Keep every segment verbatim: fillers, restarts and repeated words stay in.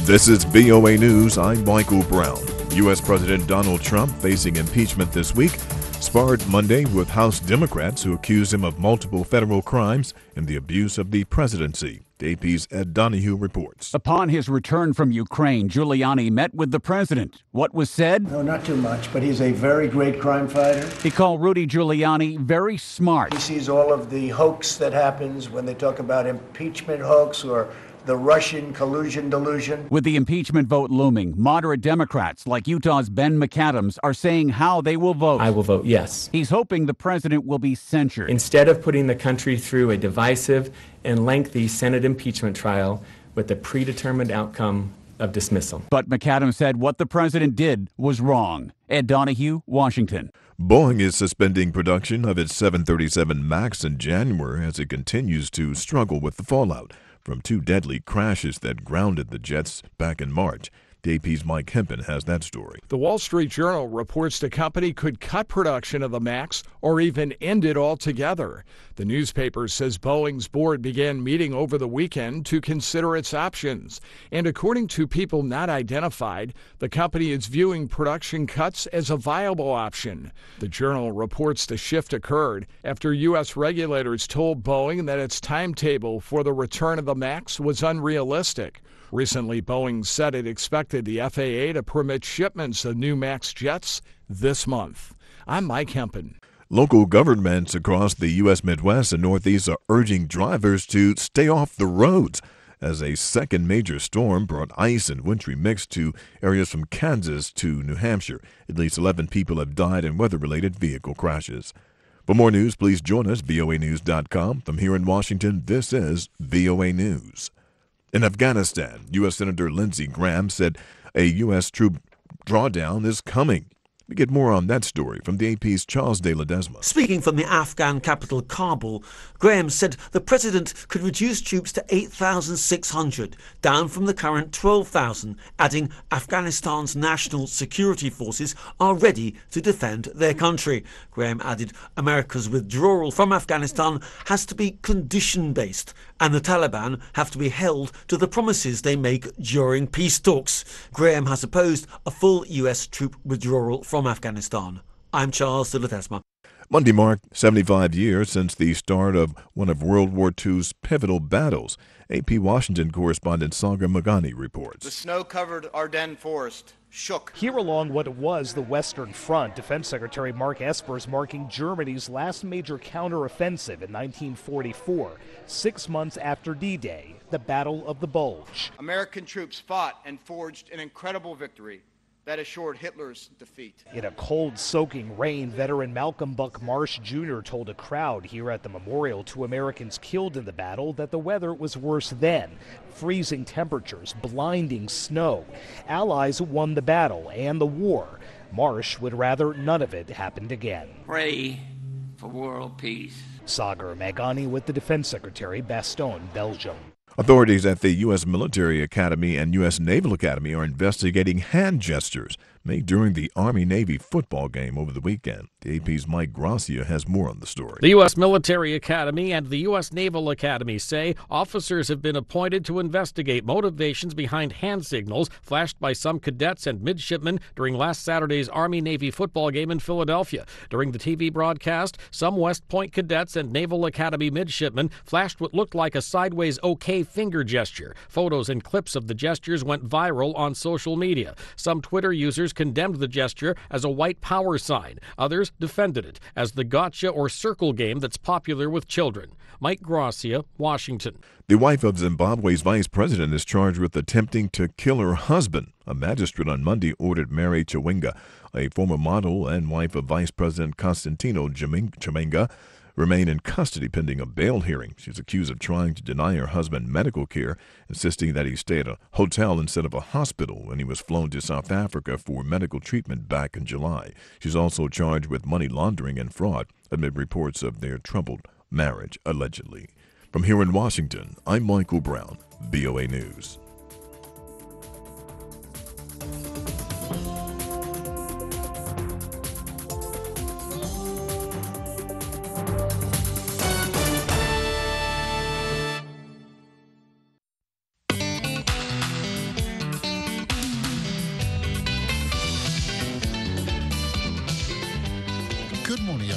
This is V O A News. I'm Michael Brown. U S. President Donald Trump facing impeachment this week, sparred Monday with House Democrats who accuse him of multiple federal crimes and the abuse of the presidency. A P's Ed Donahue reports. Upon his return from Ukraine, Giuliani met with the president. What was said? No, not too much, but he's a very great crime fighter. He called Rudy Giuliani very smart. He sees all of the hoax that happens when they talk about impeachment hoax or the Russian collusion delusion. With the impeachment vote looming, moderate Democrats like Utah's Ben McAdams are saying how they will vote. I will vote yes. He's hoping the president will be censured. Instead of putting the country through a divisive and lengthy Senate impeachment trial with a predetermined outcome of dismissal. But McAdams said what the president did was wrong. Ed Donahue, Washington. Boeing is suspending production of its seven thirty-seven MAX in January as it continues to struggle with the fallout from two deadly crashes that grounded the jets back in March. The A P's Mike Hempen has that story. The Wall Street Journal reports the company could cut production of the MAX or even end it altogether. The newspaper says Boeing's board began meeting over the weekend to consider its options. And according to people not identified, the company is viewing production cuts as a viable option. The Journal reports the shift occurred after U S regulators told Boeing that its timetable for the return of the MAX was unrealistic. Recently, Boeing said it expected the F A A to permit shipments of new MAX jets this month. I'm Mike Hempen. Local governments across the U S. Midwest and Northeast are urging drivers to stay off the roads as a second major storm brought ice and wintry mix to areas from Kansas to New Hampshire. At least eleven people have died in weather-related vehicle crashes. For more news, please join us, V O A news dot com. From here in Washington, this is V O A News. In Afghanistan, U S. Senator Lindsey Graham said a U S troop drawdown is coming. We get more on that story from the A P's Charles de Ledesma. Speaking from the Afghan capital, Kabul, Graham said the president could reduce troops to eight thousand six hundred, down from the current twelve thousand, adding Afghanistan's national security forces are ready to defend their country. Graham added America's withdrawal from Afghanistan has to be condition-based, and the Taliban have to be held to the promises they make during peace talks. Graham has opposed a full U S troop withdrawal from Afghanistan. I'm Charles de Ledesma. Monday marked seventy-five years since the start of one of World War Two's pivotal battles. A P Washington correspondent Sagar Magani reports. The snow-covered Ardennes forest shook. Here along what was the Western Front, Defense Secretary Mark Esper is marking Germany's last major counteroffensive in nineteen forty-four, six months after D-Day, the Battle of the Bulge. American troops fought and forged an incredible victory that assured Hitler's defeat. In a cold, soaking rain, veteran Malcolm Buck Marsh Junior told a crowd here at the memorial to Americans killed in the battle that the weather was worse then. Freezing temperatures, blinding snow. Allies won the battle and the war. Marsh would rather none of it happened again. Pray for world peace. Sagar Magani with the Defense Secretary, Bastogne, Belgium. Authorities at the U S. Military Academy and U S. Naval Academy are investigating hand gestures made during the Army-Navy football game over the weekend. The A P's Mike Gracia has more on the story. The U S. Military Academy and the U S. Naval Academy say officers have been appointed to investigate motivations behind hand signals flashed by some cadets and midshipmen during last Saturday's Army-Navy football game in Philadelphia. During the T V broadcast, some West Point cadets and Naval Academy midshipmen flashed what looked like a sideways OK finger gesture. Photos and clips of the gestures went viral on social media. Some Twitter users condemned the gesture as a white power sign. Others defended it as the gotcha or circle game that's popular with children. Mike Gracia, Washington. The wife of Zimbabwe's vice president is charged with attempting to kill her husband. A magistrate on Monday ordered Mary Chawinga, a former model and wife of Vice President Constantino Chiwenga, remain in custody pending a bail hearing. She's accused of trying to deny her husband medical care, insisting that he stay at a hotel instead of a hospital when he was flown to South Africa for medical treatment back in July. She's also charged with money laundering and fraud amid reports of their troubled marriage, allegedly. From here in Washington, I'm Michael Brown, V O A News.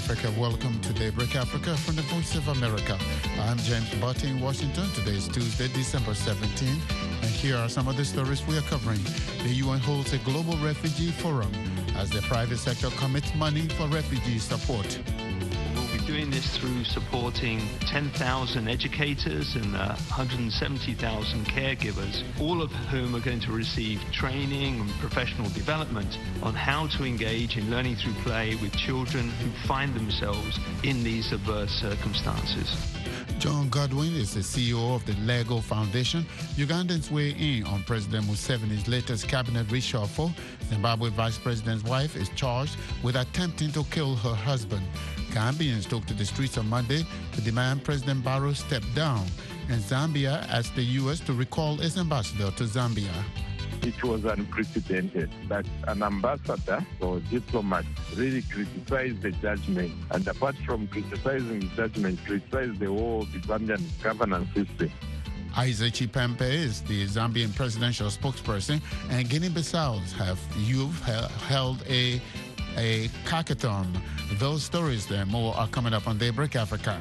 Africa. Welcome to Daybreak Africa from the Voice of America. I'm James Butty in Washington. Today is Tuesday, December seventeenth, and here are some of the stories we are covering. The U N holds a global refugee forum as the private sector commits money for refugee support. We'll be doing this through supporting ten thousand educators and uh, one hundred seventy thousand caregivers, all of whom are going to receive training and professional development on how to engage in learning through play with children who find themselves in these adverse circumstances. John Godwin is the C E O of the Lego Foundation. Ugandans weigh in on President Museveni's latest cabinet reshuffle. Zimbabwe Vice President's wife is charged with attempting to kill her husband. Gambians took to the streets on Monday to demand President Barrow step down. And Zambia asked the U S to recall its ambassador to Zambia. It was unprecedented that an ambassador or diplomat really criticized the judgment, and apart from criticizing the judgment, criticized the whole Zambian governance system. Isaac Chipempe is the Zambian presidential spokesperson, and Guinea-Bissau's have youth held a a hackathon. Those stories and more are coming up on Daybreak Africa.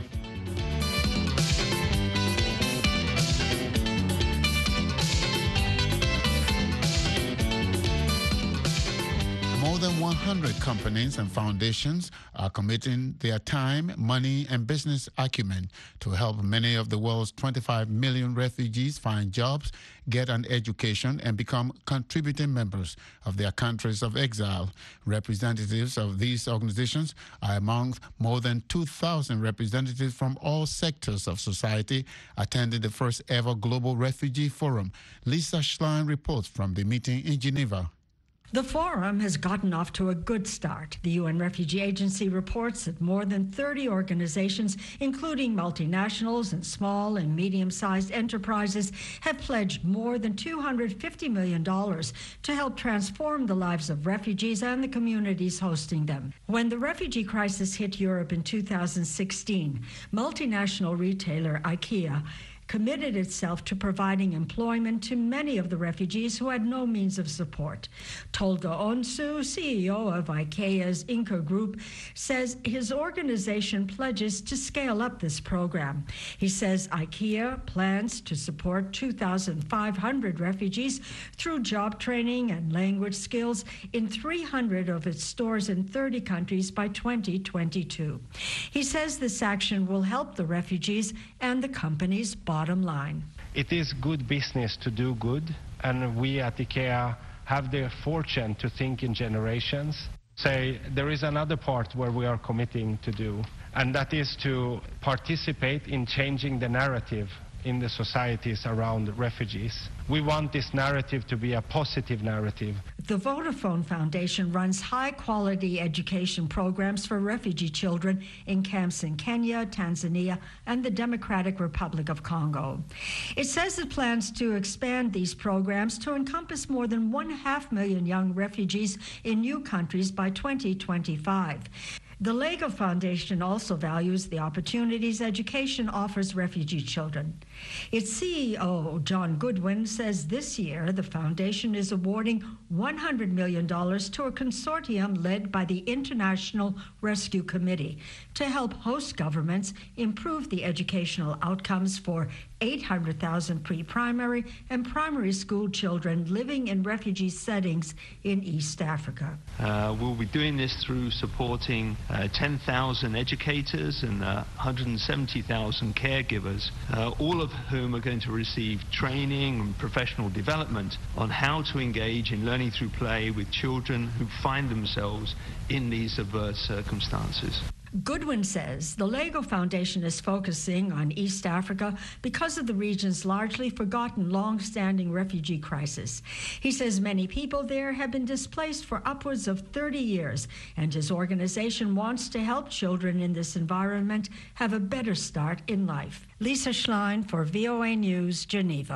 More than one hundred companies and foundations are committing their time, money, and business acumen to help many of the world's twenty-five million refugees find jobs, get an education, and become contributing members of their countries of exile. Representatives of these organizations are among more than two thousand representatives from all sectors of society attending the first ever Global Refugee Forum. Lisa Schlein reports from the meeting in Geneva. The forum has gotten off to a good start. The U N Refugee Agency reports that more than thirty organizations, including multinationals and small and medium-sized enterprises, have pledged more than two hundred fifty million dollars to help transform the lives of refugees and the communities hosting them. When the refugee crisis hit Europe in two thousand sixteen, multinational retailer IKEA committed itself to providing employment to many of the refugees who had no means of support. Tolga Onsu, C E O of IKEA's Inca Group, says his organization pledges to scale up this program. He says IKEA plans to support two thousand five hundred refugees through job training and language skills in three hundred of its stores in thirty countries by twenty twenty-two. He says this action will help the refugees and the companies bottom line. It is good business to do good, and we at IKEA have the fortune to think in generations. Say, there is another part where we are committing to do, and that is to participate in changing the narrative in the societies around refugees. We want this narrative to be a positive narrative. The Vodafone Foundation runs high-quality education programs for refugee children in camps in Kenya, Tanzania, and the Democratic Republic of Congo. It says it plans to expand these programs to encompass more than one half million young refugees in new countries by twenty twenty-five. The Lego Foundation also values the opportunities education offers refugee children. Its C E O, John Goodwin, says this year the foundation is awarding one hundred million dollars to a consortium led by the International Rescue Committee to help host governments improve the educational outcomes for eight hundred thousand pre-primary and primary school children living in refugee settings in East Africa. Uh, we'll be doing this through supporting uh, ten thousand educators and uh, one hundred seventy thousand caregivers, uh, all of whom are going to receive training and professional development on how to engage in learning through play with children who find themselves in these adverse circumstances. Goodwin says the Lego Foundation is focusing on East Africa because of the region's largely forgotten long-standing refugee crisis. He says many people there have been displaced for upwards of thirty years, and his organization wants to help children in this environment have a better start in life. Lisa Schlein for V O A News, Geneva.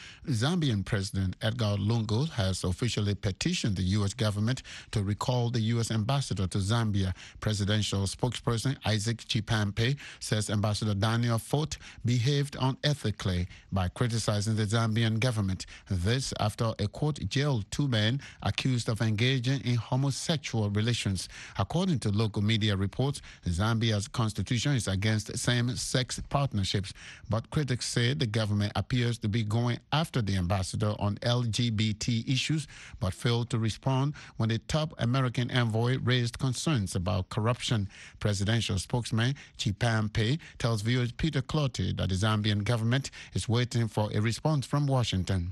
Zambian President Edgar Lungu has officially petitioned the U S government to recall the U S ambassador to Zambia. Presidential spokesperson Isaac Chipampe says Ambassador Daniel Foot behaved unethically by criticizing the Zambian government. This after a court jailed two men accused of engaging in homosexual relations. According to local media reports, Zambia's constitution is against same-sex partnerships, but critics say the government appears to be going after the ambassador on L G B T issues, but failed to respond when the top American envoy raised concerns about corruption. Presidential spokesman Chipampe tells viewers Peter Clottey that the Zambian government is waiting for a response from Washington.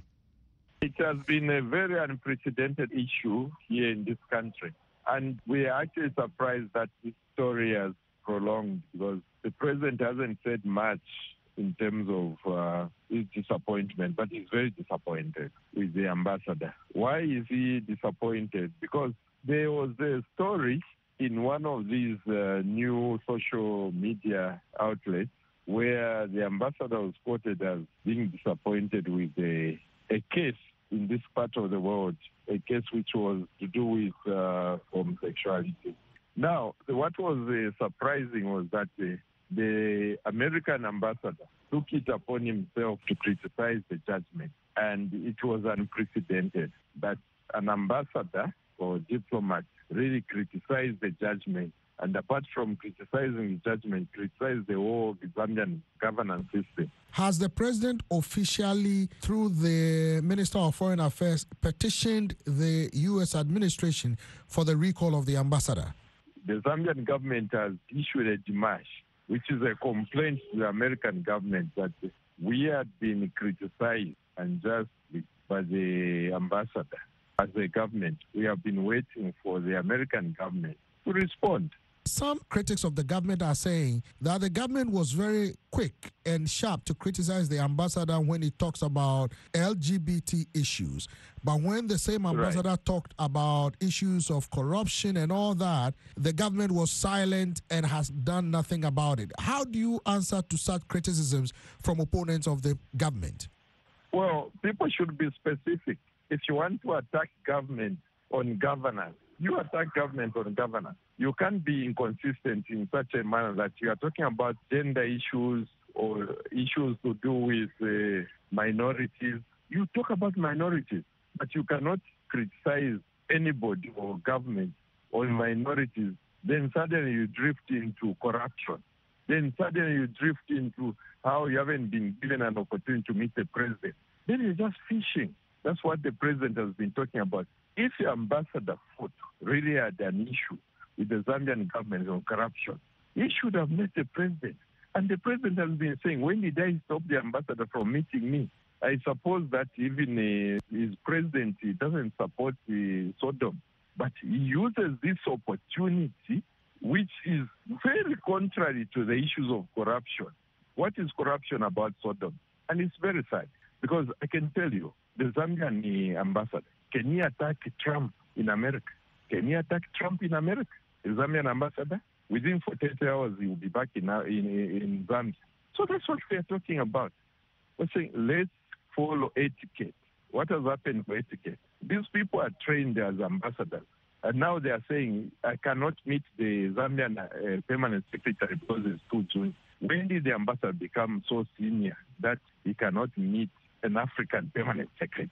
It has been a very unprecedented issue here in this country, and we are actually surprised that this story has prolonged because the president hasn't said much in terms of uh, his disappointment, but he's very disappointed with the ambassador. Why is he disappointed? Because there was a story in one of these uh, new social media outlets where the ambassador was quoted as being disappointed with a, a case in this part of the world, a case which was to do with uh, homosexuality. Now, what was uh, surprising was that uh, the American ambassador took it upon himself to criticize the judgment, and it was unprecedented that an ambassador or diplomat really criticized the judgment, and apart from criticizing the judgment, criticized the whole Zambian governance system. Has the president officially, through the Minister of Foreign Affairs, petitioned the U S administration for the recall of the ambassador? The Zambian government has issued a demarche, which is a complaint to the American government that we had been criticized unjustly by the ambassador. As a government, we have been waiting for the American government to respond. Some critics of the government are saying that the government was very quick and sharp to criticize the ambassador when he talks about L G B T issues. But when the same ambassador right. talked about issues of corruption and all that, the government was silent and has done nothing about it. How do you answer to such criticisms from opponents of the government? Well, people should be specific. If you want to attack government on governance, you attack government on governance. You can't be inconsistent in such a manner that you are talking about gender issues or issues to do with uh, minorities. You talk about minorities, but you cannot criticize anybody or government on minorities. Then suddenly you drift into corruption. Then suddenly you drift into how you haven't been given an opportunity to meet the president. Then you're just fishing. That's what the president has been talking about. If Ambassador Foot really had an issue with the Zambian government on corruption, he should have met the president. And the president has been saying, when did I stop the ambassador from meeting me? I suppose that even uh, his president he doesn't support uh, Sodom, but he uses this opportunity, which is very contrary to the issues of corruption. What is corruption about Sodom? And it's very sad, because I can tell you, the Zambian uh, ambassador, can he attack Trump in America? Can he attack Trump in America? The Zambian ambassador? Within forty-eight hours, he will be back in, in, in Zambia. So that's what we are talking about. We're saying, let's follow etiquette. What has happened for etiquette? These people are trained as ambassadors. And now they are saying, I cannot meet the Zambian uh, permanent secretary because it's too soon. When did the ambassador become so senior that he cannot meet an African permanent secretary?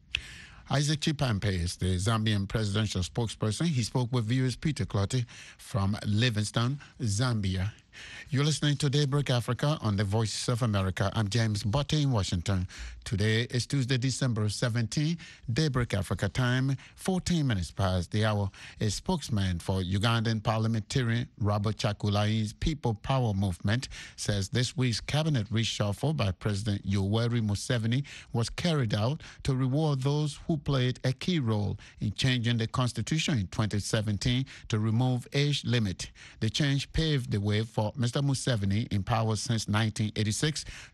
Isaac Chipampe is the Zambian presidential spokesperson. He spoke with viewers Peter Clottey from Livingstone, Zambia. You're listening to Daybreak Africa on the Voice of America. I'm James Botte in Washington. Today is Tuesday, December seventeenth, Daybreak Africa time, fourteen minutes past the hour. A spokesman for Ugandan parliamentarian Robert Chakulai's People Power Movement says this week's cabinet reshuffle by President Yoweri Museveni was carried out to reward those who played a key role in changing the constitution in twenty seventeen to remove age limit. The change paved the way for Mister Museveni, in power since nineteen eighty-six,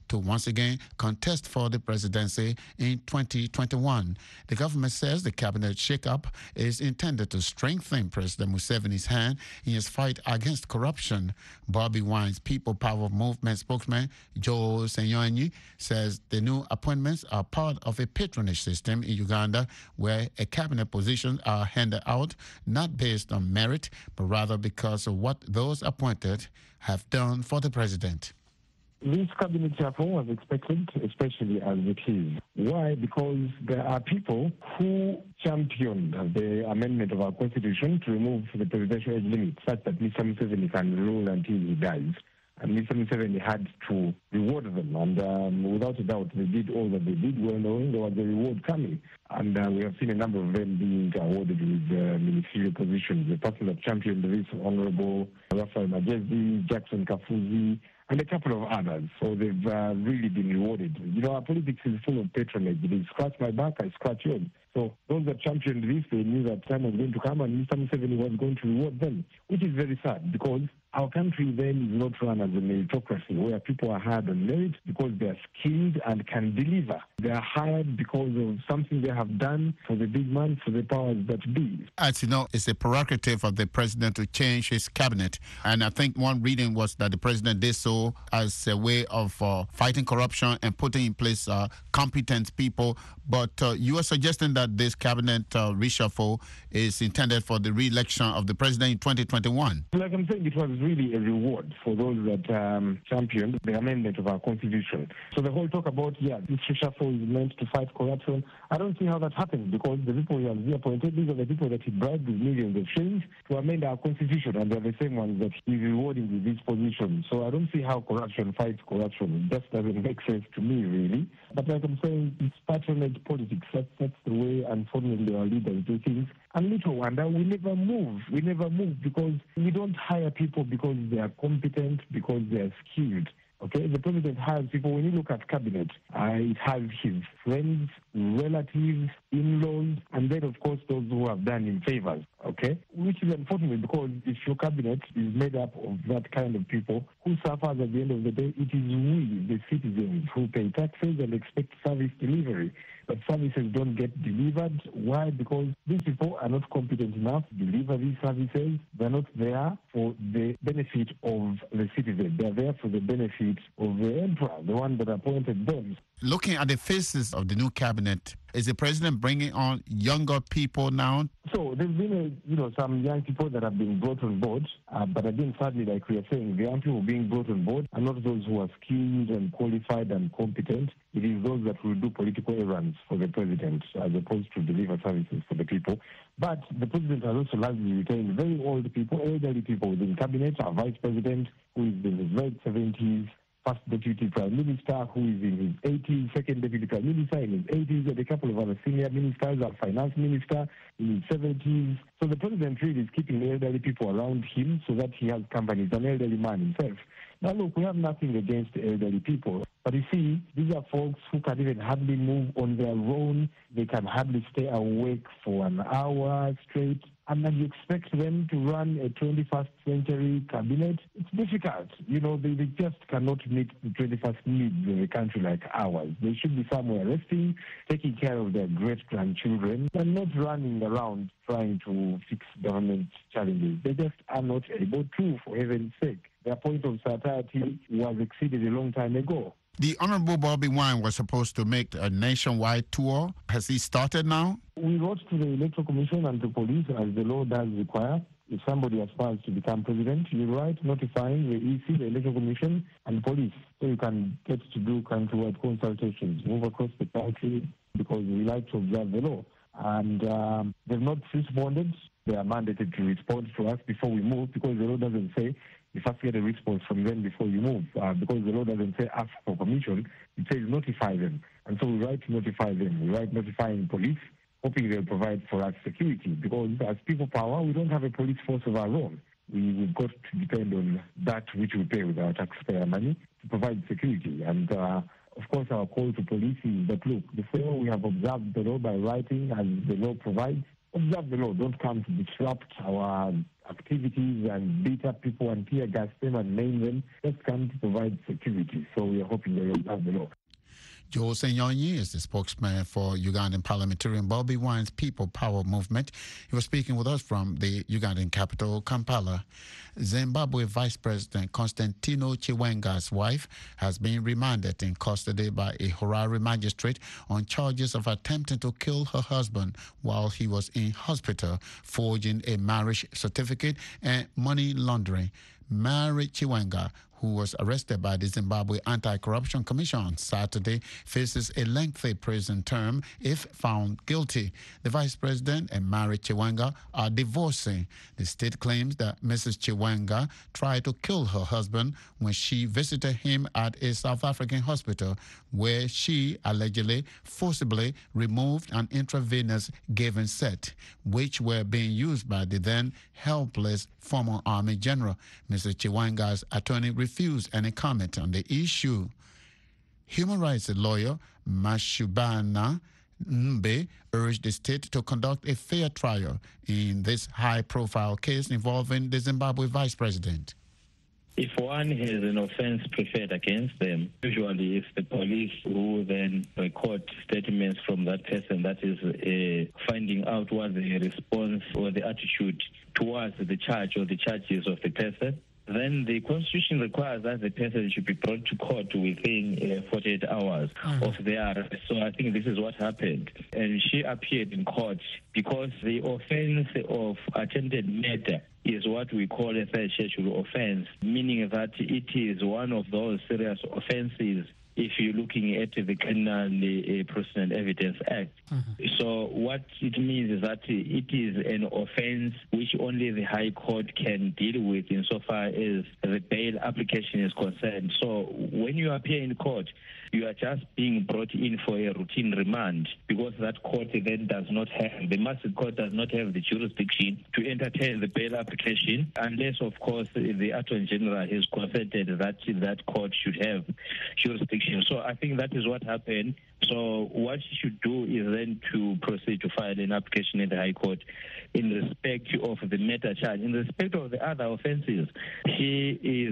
to once again contest for the presidency in twenty twenty-one. The government says the cabinet shakeup is intended to strengthen President Museveni's hand in his fight against corruption. Bobby Wine's People Power Movement spokesman, Joe Senyonyi, says the new appointments are part of a patronage system in Uganda where a cabinet positions are handed out not based on merit, but rather because of what those appointed have done for the president. This cabinet reform was expected, especially as it is. Why? Because there are people who championed the amendment of our constitution to remove the presidential age limit such that Mister Museveni can rule until he dies. And Mister Museveni had to reward them. And um, without a doubt, they did all that they did, well knowing there was a reward coming. And uh, we have seen a number of them being awarded with uh, ministerial positions. The person that championed this, Honorable Raphael Majezi, Jackson Kafuzi, and a couple of others. So they've uh, really been rewarded. You know, our politics is full of patronage. It is scratch my back, I scratch yours. So those that championed this, they knew that time was going to come and Mister Museveni was going to reward them, which is very sad because our country then is not run as a meritocracy where people are hired on merit because they are skilled and can deliver. They are hired because of something they have done for the big man, for the powers that be. As you know, it's a prerogative of the president to change his cabinet. And I think one reading was that the president did so as a way of uh, fighting corruption and putting in place uh, competent people. But uh, you are suggesting that this cabinet uh, reshuffle is intended for the re-election of the president in twenty twenty-one. Like I'm saying, it was really a reward for those that um, championed the amendment of our constitution. So the whole talk about, yeah, this reshuffle is meant to fight corruption, I don't see how that happens because the people he has reappointed, these are the people that he bribed with millions of shillings to amend our constitution, and they're the same ones that he's rewarding with this position. So I don't see how corruption fights corruption. It just doesn't make sense to me, really. But like I'm saying, it's patronage politics. That's, that's the way, unfortunately, our leaders do things. And little wonder, we never move. We never move because we don't hire people because they are competent, because they are skilled. Okay, the president hires people. When you look at cabinet, uh, it has his friends, relatives, in-laws, and then, of course, those who have done him favors. Okay, which is unfortunate because if your cabinet is made up of that kind of people who suffers at the end of the day, it is we, the citizens, who pay taxes and expect service delivery. But services don't get delivered. Why? Because these people are not competent enough to deliver these services. They're not there for the benefit of the citizen. They're there for the benefit of the emperor, the one that appointed them. Looking at the faces of the new cabinet, is the president bringing on younger people now? So there's been, a, you know, some young people that have been brought on board, uh, but again, sadly, like we are saying, the young people being brought on board are not those who are skilled and qualified and competent. It is those that will do political errands for the president as opposed to deliver services for the people. But the president has also largely retained very old people, elderly people within cabinet, our vice president, who is in his late seventies, first deputy prime minister, who is in his eighties, second deputy prime minister in his eighties, and a couple of other senior ministers, our finance minister in his seventies. So the president really is keeping elderly people around him so that he has company. He's an elderly man himself. Now, look, we have nothing against the elderly people. But you see, these are folks who can even hardly move on their own. They can hardly stay awake for an hour straight. And then you expect them to run a twenty-first century cabinet. It's difficult. You know, they, they just cannot meet the twenty-first needs of a country like ours. They should be somewhere resting, taking care of their great-grandchildren, and not running around trying to fix government challenges. They just are not able to, for heaven's sake. Their point of satiety was exceeded a long time ago. The Honorable Bobby Wine was supposed to make a nationwide tour. Has he started now? We wrote to the Electoral Commission and to police, as the law does require. If somebody aspires to become president, you write notifying the E C, the Electoral Commission, and police. So you can get to do countrywide consultations, move across the country, because we like to observe the law. And um, they've not responded. They are mandated to respond to us before we move, because the law doesn't say you first get a response from them before you move, uh, because the law doesn't say ask for permission. It says notify them. And so we write to notify them. We write notifying police, hoping they'll provide for us security, because as people power, we don't have a police force of our own. We, we've got to depend on that which we pay with our taxpayer money to provide security. And uh, of course, our call to police is that, look, before we have observed the law by writing as the law provides, observe the law. Don't come to disrupt our activities and beat up people and tear gas them and maim them. Just come to provide security. So we are hoping they will have the law. Joel Senyonyi is the spokesman for Ugandan parliamentarian Bobby Wine's People Power Movement. He was speaking with us from the Ugandan capital, Kampala. Zimbabwe Vice President Constantino Chiwenga's wife has been remanded in custody by a Harare magistrate on charges of attempting to kill her husband while he was in hospital, forging a marriage certificate and money laundering. Mary Chiwenga, who was arrested by the Zimbabwe Anti-Corruption Commission on Saturday, faces a lengthy prison term if found guilty. The vice president and Mary Chiwenga are divorcing. The state claims that Missus Chiwenga tried to kill her husband when she visited him at a South African hospital, where she allegedly forcibly removed an intravenous given set, which were being used by the then helpless former Army general. Missus Chiwenga's attorney refused any comment on the issue. Human rights lawyer Mashubana Mbe urged the state to conduct a fair trial in this high-profile case involving the Zimbabwe vice president. If one has an offense preferred against them, usually it's the police who then record statements from that person, that is uh, finding out what the response or the attitude towards the charge or the charges of the person. Then the Constitution requires that the person should be brought to court within uh, forty-eight hours mm-hmm. of their arrest. So I think this is what happened. And she appeared in court because the offense of attempted murder is what we call a third schedule offense, meaning that it is one of those serious offenses if you're looking at the Criminal uh, Procedure Evidence Act. Mm-hmm. So what it means is that it is an offense which only the High Court can deal with insofar as the bail application is concerned. So when you appear in court, you are just being brought in for a routine remand because that court then does not have, the Master Court does not have the jurisdiction to entertain the bail application unless, of course, the Attorney General has consented that that court should have jurisdiction. So I think that is what happened. So what you should do is then to proceed to file an application in the High Court in respect of the murder charge. In respect of the other offences, she is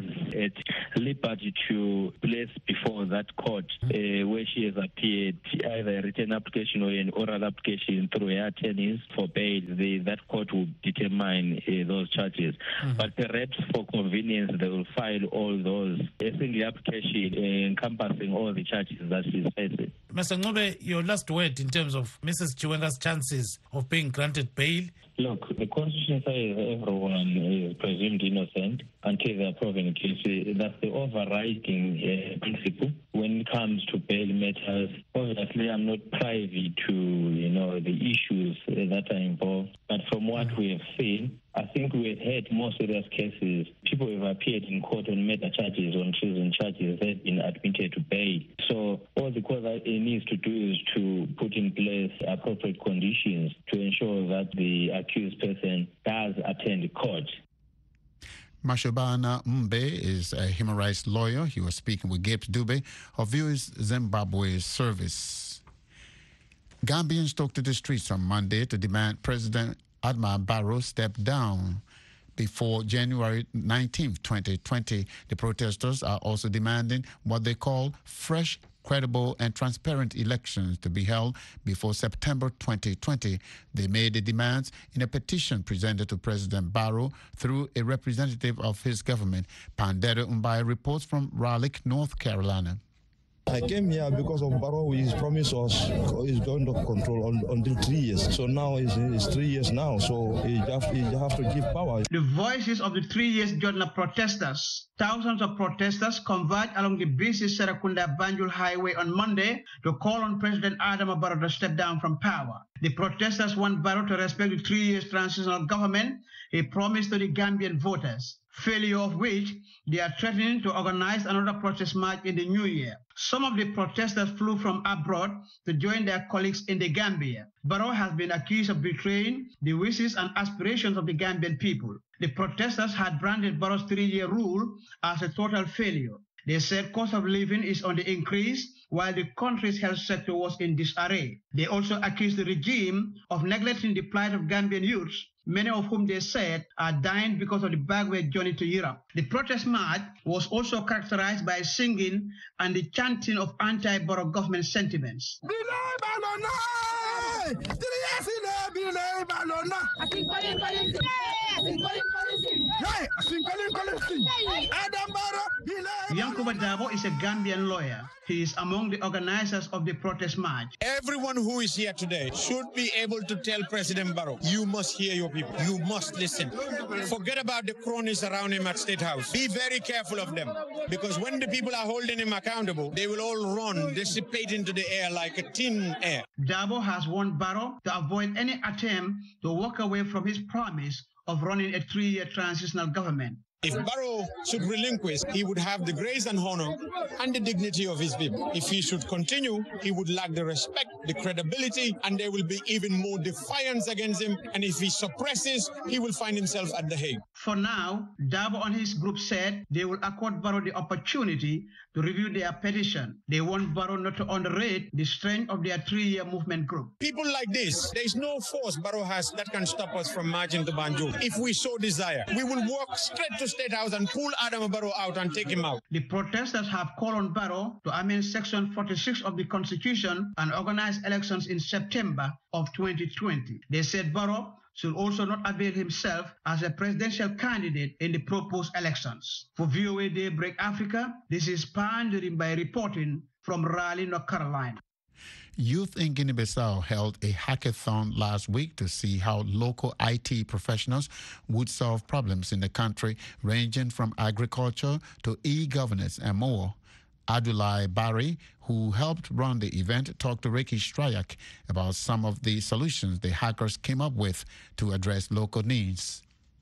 at liberty to place before that court uh, where she has appeared either a written application or an oral application through her attorneys for bail. The, that court will determine uh, those charges. Mm-hmm. But perhaps for convenience, they will file all those, a single application uh, encompassing all the charges that she's facing. Mister Ncube, your last word in terms of Missus Chiwenga's chances of being granted bail? Look, the Constitution says everyone is presumed innocent until they are proven guilty. That's the overriding uh, principle when it comes to bail matters. Obviously, I'm not privy to, you know, the issues uh, that are involved. But from what we have seen, I think we have had more serious cases. People have appeared in court on murder charges, on treason charges, they've been admitted to bail. So all the court needs to do is to put in place appropriate conditions to ensure that the accused person does attend court. Mashobana Mbe is a human rights lawyer. He was speaking with Gibbs Dube of V O A's Zimbabwe service. Gambians took to the streets on Monday to demand President Adama Barrow step down before January nineteenth, twenty twenty. The protesters are also demanding what they call fresh, credible and transparent elections to be held before September twenty twenty. They made the demands in a petition presented to President Barrow through a representative of his government. Pandero Mbai reports from Raleigh, North Carolina. I came here because of Barrow. His promise was he's going to control on, until three years. So now it's, it's three years now. So he have, he have to give power. The voices of the three years Jordan protesters. Thousands of protesters converged along the busy Serakunda Banjul Highway on Monday to call on President Adama Barrow to step down from power. The protesters want Barrow to respect the three years transitional government he promised to the Gambian voters, failure of which they are threatening to organize another protest march in the new year. Some of the protesters flew from abroad to join their colleagues in the Gambia. Barrow has been accused of betraying the wishes and aspirations of the Gambian people. The protesters had branded Barrow's three-year rule as a total failure. They said cost of living is on the increase while the country's health sector was in disarray. They also accused the regime of neglecting the plight of Gambian youths many of whom they said are dying because of the backward journey to Europe. The protest march was also characterized by singing and the chanting of anti-Barrow government sentiments. Yankuba Dabo is a Gambian lawyer. He is among the organizers of the protest march. Everyone who is here today should be able to tell President Barrow, you must hear your people. You must listen. Forget about the cronies around him at State House. Be very careful of them, because when the people are holding him accountable, they will all run, dissipate into the air like a tin air. Dabo has warned Barrow to avoid any attempt to walk away from his promise of running a three-year transitional government. If Barrow should relinquish, he would have the grace and honor and the dignity of his people. If he should continue, he would lack the respect, the credibility, and there will be even more defiance against him. And if he suppresses, he will find himself at The Hague. For now, Dabo and his group said they will accord Barrow the opportunity to review their petition. They want Barrow not to underrate the strength of their three-year movement group. People like this, there is no force Barrow has that can stop us from marching to Banjul. If we so desire, we will walk straight to State House and pull Adama Barrow out and take him out. The protesters have called on Barrow to amend Section forty-six of the Constitution and organize elections in September of twenty twenty. They said Barrow should also not avail himself as a presidential candidate in the proposed elections. For V O A Daybreak Africa, this is Pandering by reporting from Raleigh, North Carolina. Youth in Guinea-Bissau held a hackathon last week to see how local I T professionals would solve problems in the country, ranging from agriculture to e-governance and more. Adulai Barry, who helped run the event, talked to Ricky Strayak about some of the solutions the hackers came up with to address local needs.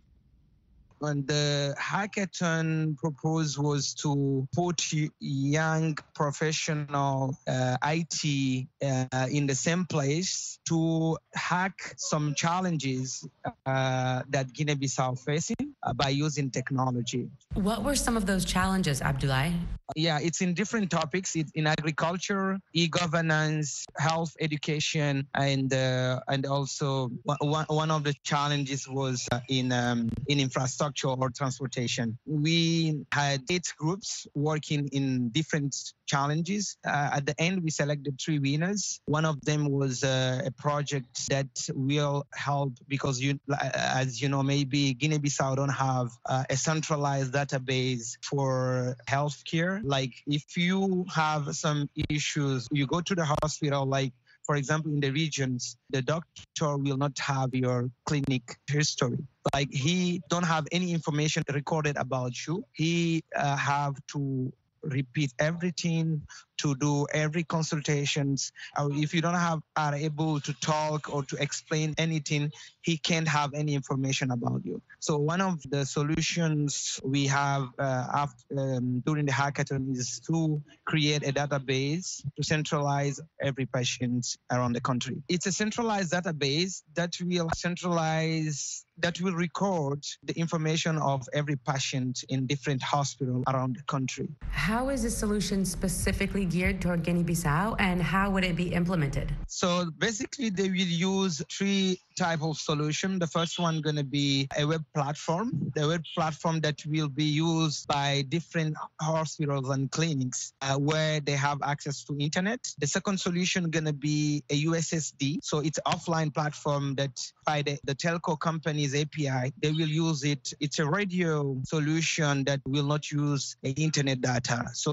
And the hackathon proposed was to put young professional uh, I T uh, in the same place to hack some challenges uh, that Guinea-Bissau facing uh, by using technology. What were some of those challenges, Abdoulaye? Yeah, it's in different topics. It's in agriculture, e-governance, health, education, and uh, and also one, one of the challenges was uh, in um, in infrastructure or transportation. We had eight groups working in different challenges. Uh, at the end, we selected three winners. One of them was uh, a project that will help because, you, as you know, maybe Guinea-Bissau don't have uh, a centralized database for healthcare. Like if you have some issues, you go to the hospital, like for example, in the regions, the doctor will not have your clinic history. Like he don't have any information recorded about you. He uh, have to repeat everything, to do every consultations. Or if you don't have are able to talk or to explain anything, he can't have any information about you. So one of the solutions we have uh, after, um, during the hackathon is to create a database to centralize every patient around the country. It's a centralized database that will centralize, that will record the information of every patient in different hospitals around the country. How is this solution specifically geared toward Guinea-Bissau, and how would it be implemented? So basically, they will use three type of solution. The first one going to be a web platform, the web platform that will be used by different hospitals and clinics uh, where they have access to internet. The second solution going to be a U S S D. So it's offline platform that by the, the telco company's A P I, they will use it. It's a radio solution that will not use the internet data. So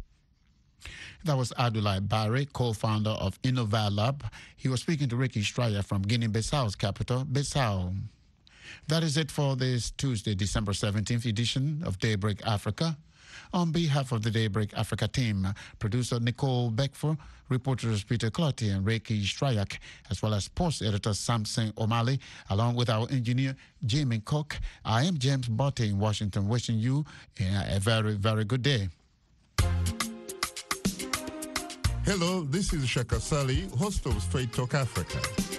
that was Adulai Barry, co-founder of InnovaLab. He was speaking to Ricky Stryer from Guinea-Bissau's capital, Bissau. That is it for this Tuesday, December seventeenth edition of Daybreak Africa. On behalf of the Daybreak Africa team, producer Nicole Beckford, reporters Peter Clotty and Ricky Stryak, as well as post editor Samson O'Malley, along with our engineer Jamie Cook, I am James Botte in Washington, wishing you a very, very good day. Hello, this is Shaka Sali, host of Straight Talk Africa.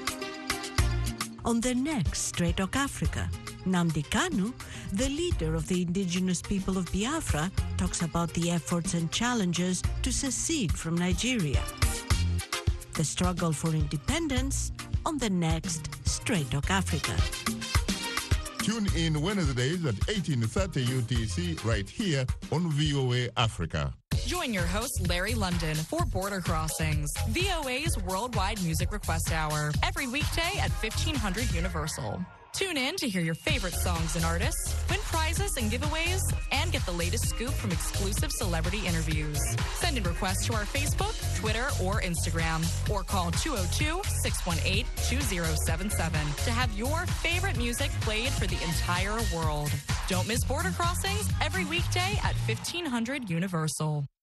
On the next Straight Talk Africa, Nnamdi Kanu, the leader of the indigenous people of Biafra, talks about the efforts and challenges to secede from Nigeria. The struggle for independence on the next Straight Talk Africa. Tune in Wednesdays at eighteen thirty U T C right here on V O A Africa. Join your host, Larry London, for Border Crossings, V O A's worldwide music request hour, every weekday at fifteen hundred Universal. Tune in to hear your favorite songs and artists, win prizes and giveaways, and get the latest scoop from exclusive celebrity interviews. Send in requests to our Facebook, Twitter, or Instagram, or call two oh two, six one eight, two oh seven seven to have your favorite music played for the entire world. Don't miss Border Crossings every weekday at fifteen hundred Universal.